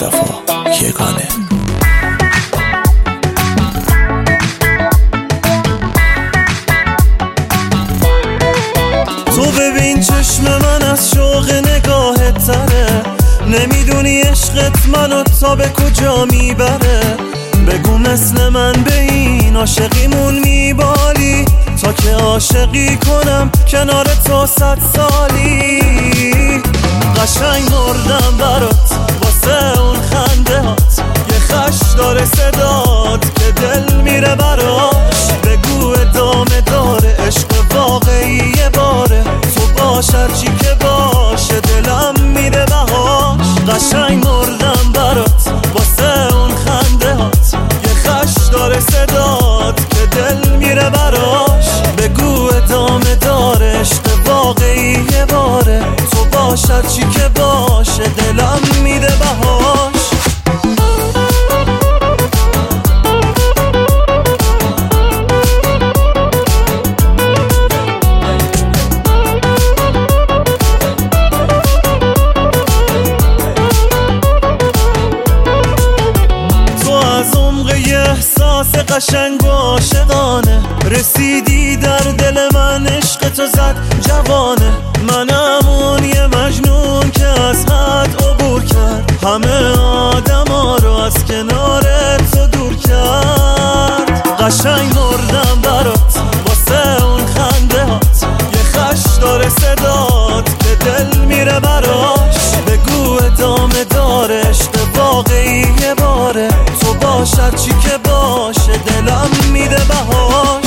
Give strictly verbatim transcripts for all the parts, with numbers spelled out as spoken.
دفعه یگانه. تو ببین چشم من از شوق نگاهت تره، نمیدونی عشقت منو تا به کجا میبره. بگو مثل من به این عاشقیمون میبالی، تا که عاشقی کنم کنار تو صد سالی. قشنگ مردم برات واسه اون خنده هات، یه خش داره صدات که دل میره براش. بگو ادامه داره عشق واقعی یه باره، تو باش هرچی که باشه دلم میده بهاش. قشنگ مردم برات واسه اون خنده هات، یه خش داره صدات که دل میره براش. بگو ادامه داره عشق واقعی یه باره، تو باش هرچی که باشه دلم میده بهاش. احساس قشنگ و عاشقانه رسیدی در دل من، عشق تو زد جوانه. منم اون یه مجنون که از حد عبور کرد، همه آدم ها رو از کنار تو دور کرد. قشنگ مردم برات واسه اون خنده هات، یه خش داره صدات که دل میره براش. بگو ادامه داره عشق واقعی یه باره، تو باش هرچی که باشه دلم میده بهاش.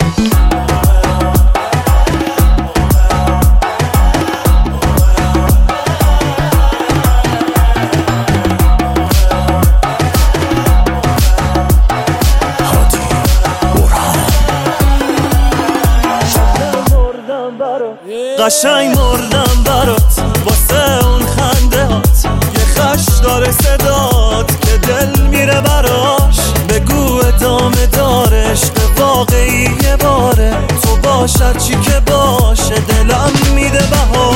قشنگ مردم برات واسه اون خنده هات، یه خش داره صدات که دل میره براش. بگو ادامه داره عشق واقعی یه باره، تو باش هرچی که باشه دلم میده بهاش.